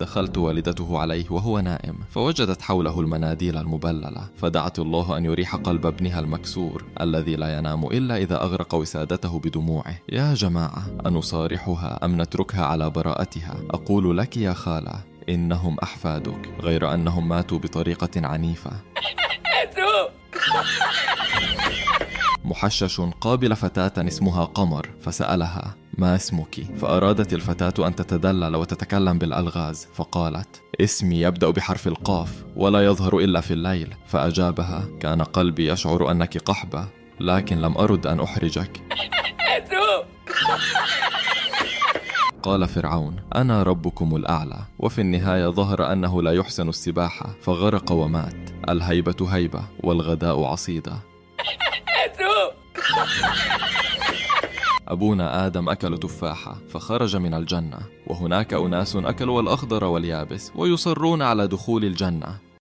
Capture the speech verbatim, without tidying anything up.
دخلت والدته عليه وهو نائم، فوجدت حوله المناديل المبللة، فدعت الله أن يريح قلب ابنها المكسور الذي لا ينام إلا إذا أغرق وسادته بدموعه. يا جماعة، أنصارحها أم نتركها على براءتها؟ أقول لك يا خالة، إنهم أحفادك، غير أنهم ماتوا بطريقة عنيفة. محشش قابل فتاة اسمها قمر، فسألها: ما اسمك؟ فأرادت الفتاة أن تتدلل وتتكلم بالألغاز، فقالت: اسمي يبدأ بحرف القاف ولا يظهر إلا في الليل. فأجابها: كان قلبي يشعر أنك قحبة، لكن لم أرد أن أحرجك. قال فرعون: أنا ربكم الأعلى. وفي النهاية ظهر أنه لا يحسن السباحة، فغرق ومات. الهيبة هيبة والغداء عصيدة. أبونا آدم أكل تفاحة فخرج من الجنة، وهناك أناس أكلوا الأخضر واليابس ويصرون على دخول الجنة.